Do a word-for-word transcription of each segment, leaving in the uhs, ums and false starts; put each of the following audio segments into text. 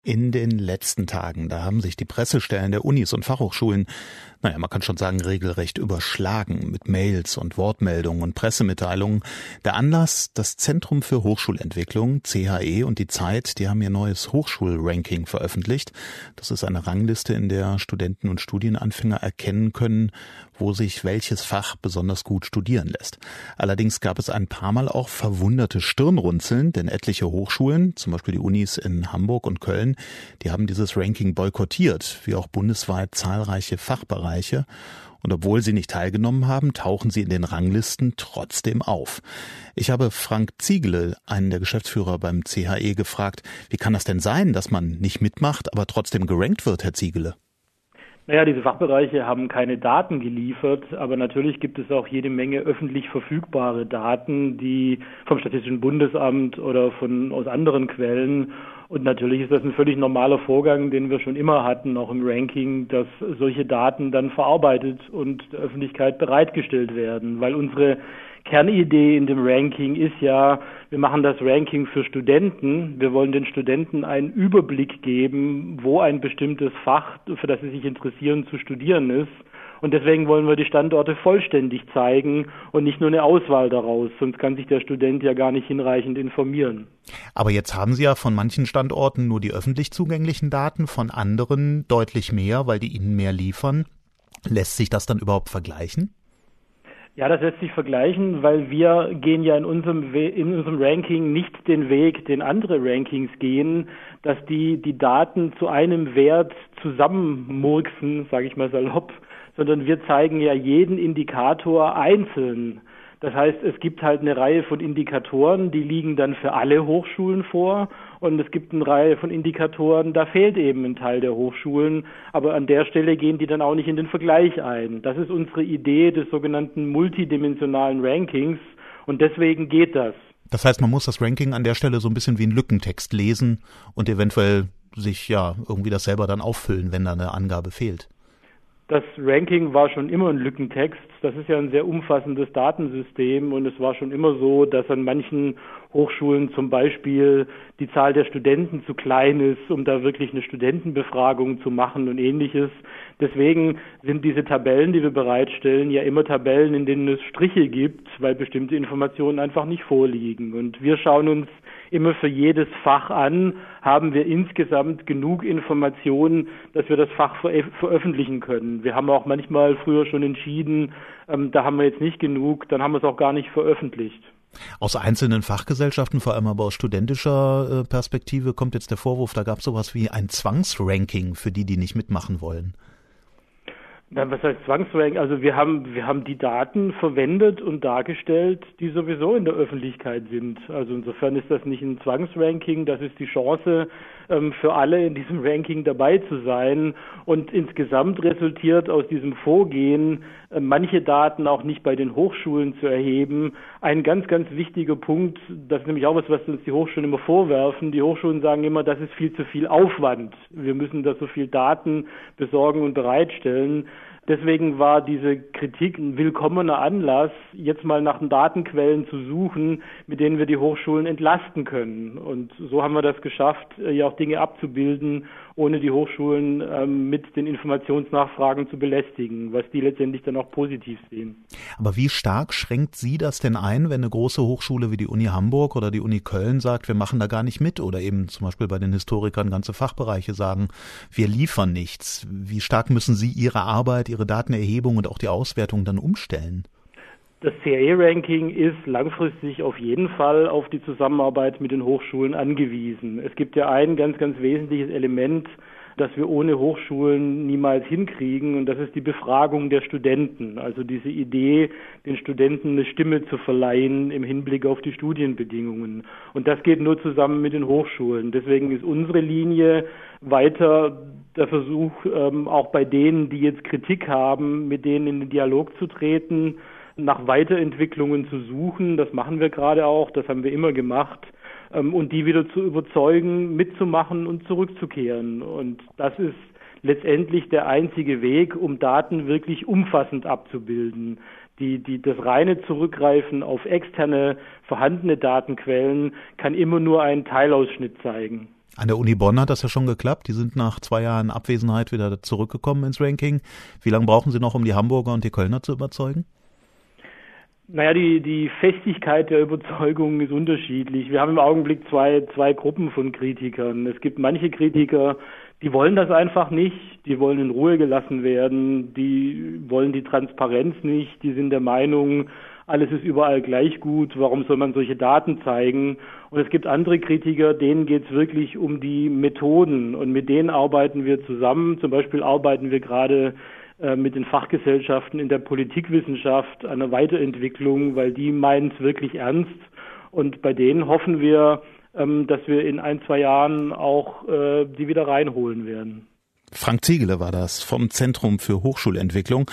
In den letzten Tagen, da haben sich die Pressestellen der Unis und Fachhochschulen, naja, man kann schon sagen, regelrecht überschlagen mit Mails und Wortmeldungen und Pressemitteilungen. Der Anlass, das Zentrum für Hochschulentwicklung, C H E, und die Zeit, die haben ihr neues Hochschulranking veröffentlicht. Das ist eine Rangliste, in der Studenten und Studienanfänger erkennen können, wo sich welches Fach besonders gut studieren lässt. Allerdings gab es ein paar Mal auch verwunderte Stirnrunzeln, denn etliche Hochschulen, zum Beispiel die Unis in Hamburg und Köln, die haben dieses Ranking boykottiert, wie auch bundesweit zahlreiche Fachbereiche. Und obwohl sie nicht teilgenommen haben, tauchen sie in den Ranglisten trotzdem auf. Ich habe Frank Ziegele, einen der Geschäftsführer beim C H E, gefragt, wie kann das denn sein, dass man nicht mitmacht, aber trotzdem gerankt wird, Herr Ziegele? Naja, diese Fachbereiche haben keine Daten geliefert, aber natürlich gibt es auch jede Menge öffentlich verfügbare Daten, die vom Statistischen Bundesamt oder von aus anderen Quellen. Und natürlich ist das ein völlig normaler Vorgang, den wir schon immer hatten, auch im Ranking, dass solche Daten dann verarbeitet und der Öffentlichkeit bereitgestellt werden, weil unsere Kernidee in dem Ranking ist ja, wir machen das Ranking für Studenten. Wir wollen den Studenten einen Überblick geben, wo ein bestimmtes Fach, für das sie sich interessieren, zu studieren ist. Und deswegen wollen wir die Standorte vollständig zeigen und nicht nur eine Auswahl daraus. Sonst kann sich der Student ja gar nicht hinreichend informieren. Aber jetzt haben Sie ja von manchen Standorten nur die öffentlich zugänglichen Daten, von anderen deutlich mehr, weil die Ihnen mehr liefern. Lässt sich das dann überhaupt vergleichen? Ja, das lässt sich vergleichen, weil wir gehen ja in unserem We- in unserem Ranking nicht den Weg, den andere Rankings gehen, dass die die Daten zu einem Wert zusammenmurksen, sage ich mal salopp, sondern wir zeigen ja jeden Indikator einzeln. Das heißt, es gibt halt eine Reihe von Indikatoren, die liegen dann für alle Hochschulen vor, und es gibt eine Reihe von Indikatoren, da fehlt eben ein Teil der Hochschulen, aber an der Stelle gehen die dann auch nicht in den Vergleich ein. Das ist unsere Idee des sogenannten multidimensionalen Rankings, und deswegen geht das. Das heißt, man muss das Ranking an der Stelle so ein bisschen wie einen Lückentext lesen und eventuell sich ja irgendwie das selber dann auffüllen, wenn da eine Angabe fehlt. Das Ranking war schon immer ein Lückentext. Das ist ja ein sehr umfassendes Datensystem, und es war schon immer so, dass an manchen Hochschulen zum Beispiel die Zahl der Studenten zu klein ist, um da wirklich eine Studentenbefragung zu machen und Ähnliches. Deswegen sind diese Tabellen, die wir bereitstellen, ja immer Tabellen, in denen es Striche gibt, weil bestimmte Informationen einfach nicht vorliegen. Und wir schauen uns immer für jedes Fach an, haben wir insgesamt genug Informationen, dass wir das Fach ver- veröffentlichen können. Wir haben auch manchmal früher schon entschieden, ähm, da haben wir jetzt nicht genug, dann haben wir es auch gar nicht veröffentlicht. Aus einzelnen Fachgesellschaften, vor allem aber aus studentischer Perspektive, kommt jetzt der Vorwurf, da gab es sowas wie ein Zwangsranking für die, die nicht mitmachen wollen. Na, was heißt Zwangsranking? Also wir haben wir haben die Daten verwendet und dargestellt, die sowieso in der Öffentlichkeit sind. Also insofern ist das nicht ein Zwangsranking, das ist die Chance ähm, für alle in diesem Ranking dabei zu sein. Und insgesamt resultiert aus diesem Vorgehen, äh, manche Daten auch nicht bei den Hochschulen zu erheben. Ein ganz, ganz wichtiger Punkt, das ist nämlich auch was, was uns die Hochschulen immer vorwerfen. Die Hochschulen sagen immer, das ist viel zu viel Aufwand. Wir müssen da so viel Daten besorgen und bereitstellen. Deswegen war diese Kritik ein willkommener Anlass, jetzt mal nach den Datenquellen zu suchen, mit denen wir die Hochschulen entlasten können. Und so haben wir das geschafft, ja auch Dinge abzubilden, ohne die Hochschulen ähm, mit den Informationsnachfragen zu belästigen, was die letztendlich dann auch positiv sehen. Aber wie stark schränkt Sie das denn ein, wenn eine große Hochschule wie die Uni Hamburg oder die Uni Köln sagt, wir machen da gar nicht mit, oder eben zum Beispiel bei den Historikern ganze Fachbereiche sagen, wir liefern nichts? Wie stark müssen Sie Ihre Arbeit, Ihre Datenerhebung und auch die Auswertung dann umstellen? Das C H E-Ranking ist langfristig auf jeden Fall auf die Zusammenarbeit mit den Hochschulen angewiesen. Es gibt ja ein ganz, ganz wesentliches Element, das wir ohne Hochschulen niemals hinkriegen, und das ist die Befragung der Studenten. Also diese Idee, den Studenten eine Stimme zu verleihen im Hinblick auf die Studienbedingungen. Und das geht nur zusammen mit den Hochschulen. Deswegen ist unsere Linie weiter der Versuch, ähm, auch bei denen, die jetzt Kritik haben, mit denen in den Dialog zu treten, nach Weiterentwicklungen zu suchen. Das machen wir gerade auch, das haben wir immer gemacht, ähm, und die wieder zu überzeugen, mitzumachen und zurückzukehren. Und das ist letztendlich der einzige Weg, um Daten wirklich umfassend abzubilden. Die, die, das reine Zurückgreifen auf externe, vorhandene Datenquellen kann immer nur einen Teilausschnitt zeigen. An der Uni Bonn hat das ja schon geklappt. Die sind nach zwei Jahren Abwesenheit wieder zurückgekommen ins Ranking. Wie lange brauchen Sie noch, um die Hamburger und die Kölner zu überzeugen? Naja, die, die Festigkeit der Überzeugung ist unterschiedlich. Wir haben im Augenblick zwei, zwei Gruppen von Kritikern. Es gibt manche Kritiker, die wollen das einfach nicht, die wollen in Ruhe gelassen werden, die wollen die Transparenz nicht, die sind der Meinung, alles ist überall gleich gut, warum soll man solche Daten zeigen? Und es gibt andere Kritiker, denen geht es wirklich um die Methoden und mit denen arbeiten wir zusammen. Zum Beispiel arbeiten wir gerade äh, mit den Fachgesellschaften in der Politikwissenschaft an einer Weiterentwicklung, weil die meinen es wirklich ernst und bei denen hoffen wir, ähm, dass wir in ein, zwei Jahren auch äh, die wieder reinholen werden. Frank Ziegele war das vom Zentrum für Hochschulentwicklung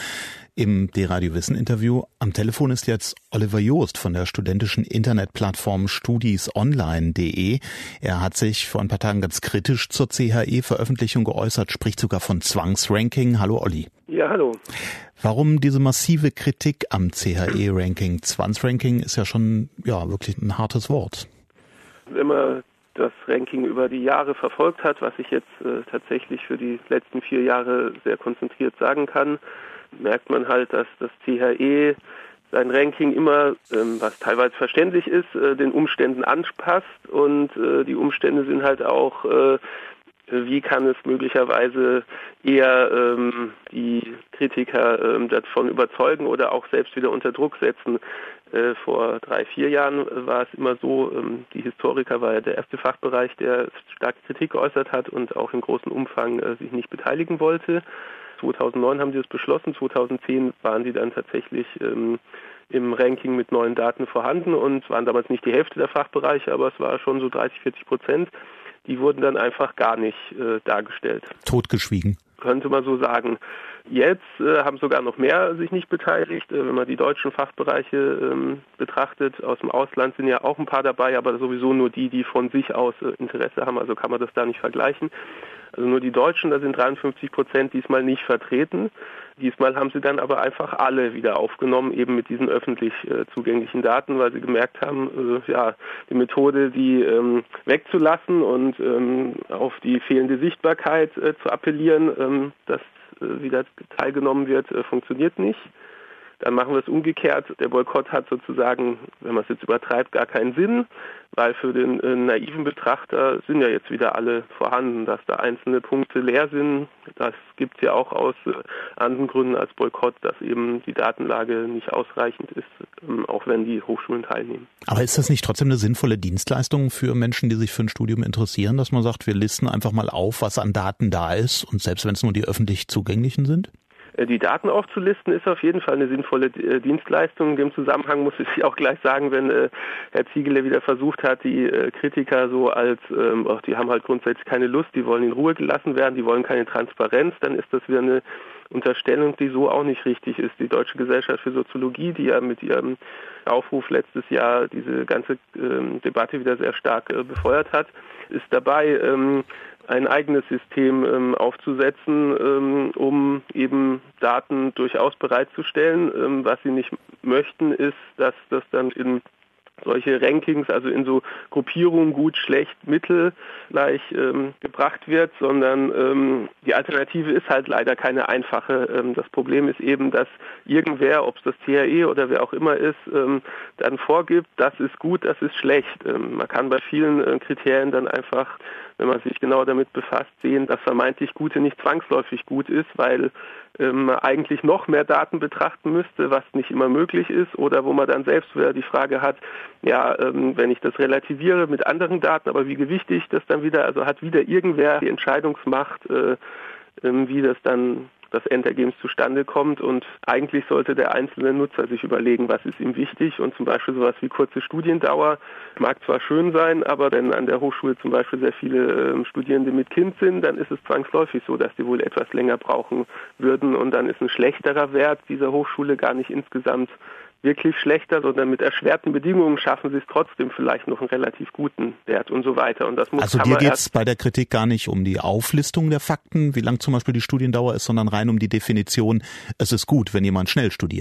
im D-Radio Wissen Interview. Am Telefon ist jetzt Oliver Joost von der studentischen Internetplattform studiesonline punkt de. Er hat sich vor ein paar Tagen ganz kritisch zur C H E-Veröffentlichung geäußert, spricht sogar von Zwangsranking. Hallo Olli. Ja, hallo. Warum diese massive Kritik am C H E-Ranking? Zwangsranking ist ja schon ja wirklich ein hartes Wort. Wenn man das Ranking über die Jahre verfolgt hat, was ich jetzt äh, tatsächlich für die letzten vier Jahre sehr konzentriert sagen kann, merkt man halt, dass das C H E sein Ranking immer, ähm, was teilweise verständlich ist, äh, den Umständen anpasst und äh, die Umstände sind halt auch, äh, wie kann es möglicherweise eher ähm, die Kritiker ähm, davon überzeugen oder auch selbst wieder unter Druck setzen. Äh, vor drei, vier Jahren war es immer so, ähm, die Historiker war ja der erste Fachbereich, der starke Kritik geäußert hat und auch im großen Umfang äh, sich nicht beteiligen wollte. zweitausendneun haben sie es beschlossen, zweitausendzehn waren sie dann tatsächlich ähm, im Ranking mit neuen Daten vorhanden und waren damals nicht die Hälfte der Fachbereiche, aber es war schon so dreißig, vierzig Prozent. Die wurden dann einfach gar nicht äh, dargestellt. Totgeschwiegen. Könnte man so sagen. Jetzt äh, haben sogar noch mehr sich nicht beteiligt. Äh, wenn man die deutschen Fachbereiche ähm, betrachtet, aus dem Ausland sind ja auch ein paar dabei, aber sowieso nur die, die von sich aus äh, Interesse haben. Also kann man das da nicht vergleichen. Also nur die Deutschen, da sind dreiundfünfzig Prozent diesmal nicht vertreten. Diesmal haben sie dann aber einfach alle wieder aufgenommen, eben mit diesen öffentlich äh, zugänglichen Daten, weil sie gemerkt haben, äh, ja, die Methode, die ähm, wegzulassen und ähm, auf die fehlende Sichtbarkeit äh, zu appellieren, ähm, dass äh, wieder teilgenommen wird, äh, funktioniert nicht. Dann machen wir es umgekehrt. Der Boykott hat sozusagen, wenn man es jetzt übertreibt, gar keinen Sinn, weil für den äh, naiven Betrachter sind ja jetzt wieder alle vorhanden, dass da einzelne Punkte leer sind. Das gibt es ja auch aus äh, anderen Gründen als Boykott, dass eben die Datenlage nicht ausreichend ist, ähm, auch wenn die Hochschulen teilnehmen. Aber ist das nicht trotzdem eine sinnvolle Dienstleistung für Menschen, die sich für ein Studium interessieren, dass man sagt, wir listen einfach mal auf, was an Daten da ist und selbst wenn es nur die öffentlich zugänglichen sind? Die Daten aufzulisten ist auf jeden Fall eine sinnvolle äh, Dienstleistung. In dem Zusammenhang muss ich auch gleich sagen, wenn äh, Herr Ziegele wieder versucht hat, die äh, Kritiker so als, ähm, auch die haben halt grundsätzlich keine Lust, die wollen in Ruhe gelassen werden, die wollen keine Transparenz, dann ist das wieder eine Unterstellung, die so auch nicht richtig ist. Die Deutsche Gesellschaft für Soziologie, die ja mit ihrem Aufruf letztes Jahr diese ganze ähm, Debatte wieder sehr stark äh, befeuert hat, ist dabei, ähm, ein eigenes System ähm, aufzusetzen, ähm, um eben Daten durchaus bereitzustellen. Ähm, was sie nicht möchten, ist, dass das dann in solche Rankings, also in so Gruppierungen gut, schlecht, mittel gleich ähm, gebracht wird, sondern ähm, die Alternative ist halt leider keine einfache. Ähm, das Problem ist eben, dass irgendwer, ob es das C H E oder wer auch immer ist, ähm, dann vorgibt, das ist gut, das ist schlecht. Ähm, man kann bei vielen äh, Kriterien dann einfach, wenn man sich genau damit befasst, sehen, dass vermeintlich Gute nicht zwangsläufig gut ist, weil ähm, man eigentlich noch mehr Daten betrachten müsste, was nicht immer möglich ist, oder wo man dann selbst wieder die Frage hat, ja, ähm, wenn ich das relativiere mit anderen Daten, aber wie gewichte ich das dann wieder, also hat wieder irgendwer die Entscheidungsmacht, äh, äh, wie das dann das Endergebnis zustande kommt, und eigentlich sollte der einzelne Nutzer sich überlegen, was ist ihm wichtig, und zum Beispiel sowas wie kurze Studiendauer mag zwar schön sein, aber wenn an der Hochschule zum Beispiel sehr viele äh, Studierende mit Kind sind, dann ist es zwangsläufig so, dass die wohl etwas länger brauchen würden, und dann ist ein schlechterer Wert dieser Hochschule gar nicht insgesamt wirklich schlechter, sondern mit erschwerten Bedingungen schaffen sie es trotzdem vielleicht noch einen relativ guten Wert und so weiter. Und das muss also dir geht es bei der Kritik gar nicht um die Auflistung der Fakten, wie lang zum Beispiel die Studiendauer ist, sondern rein um die Definition, es ist gut, wenn jemand schnell studiert.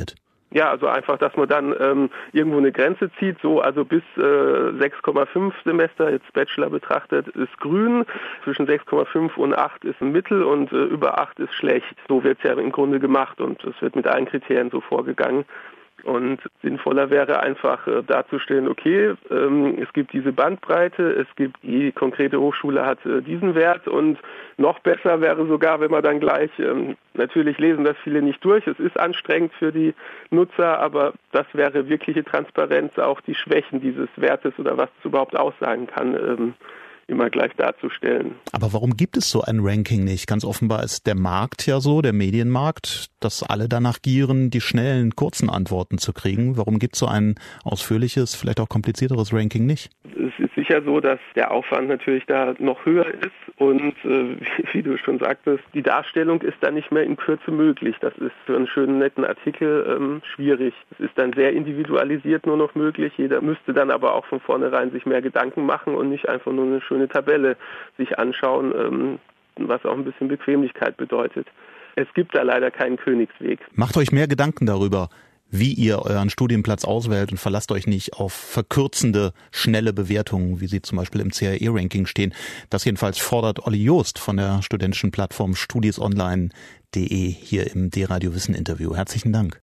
Ja, also einfach, dass man dann ähm, irgendwo eine Grenze zieht, so also bis äh, sechs Komma fünf Semester, jetzt Bachelor betrachtet, ist grün, zwischen sechs Komma fünf und acht ist ein Mittel und äh, über acht ist schlecht. So wird es ja im Grunde gemacht und es wird mit allen Kriterien so vorgegangen. Und sinnvoller wäre einfach äh, darzustellen, okay, ähm, es gibt diese Bandbreite, es gibt die konkrete Hochschule hat äh, diesen Wert und noch besser wäre sogar, wenn man dann gleich, ähm, natürlich lesen das viele nicht durch, es ist anstrengend für die Nutzer, aber das wäre wirkliche Transparenz, auch die Schwächen dieses Wertes oder was es überhaupt aussagen kann, ähm, immer gleich darzustellen. Aber warum gibt es so ein Ranking nicht? Ganz offenbar ist der Markt ja so, der Medienmarkt, dass alle danach gieren, die schnellen, kurzen Antworten zu kriegen. Warum gibt es so ein ausführliches, vielleicht auch komplizierteres Ranking nicht? Es ist sicher so, dass der Aufwand natürlich da noch höher ist und äh, wie, wie du schon sagtest, die Darstellung ist dann nicht mehr in Kürze möglich. Das ist für einen schönen, netten Artikel ähm, schwierig. Es ist dann sehr individualisiert nur noch möglich. Jeder müsste dann aber auch von vornherein sich mehr Gedanken machen und nicht einfach nur eine schöne eine Tabelle sich anschauen, ähm, was auch ein bisschen Bequemlichkeit bedeutet. Es gibt da leider keinen Königsweg. Macht euch mehr Gedanken darüber, wie ihr euren Studienplatz auswählt und verlasst euch nicht auf verkürzende, schnelle Bewertungen, wie sie zum Beispiel im C R E-Ranking stehen. Das jedenfalls fordert Olli Joost von der studentischen Plattform studiesonline punkt de hier im D-Radio Wissen Interview. Herzlichen Dank.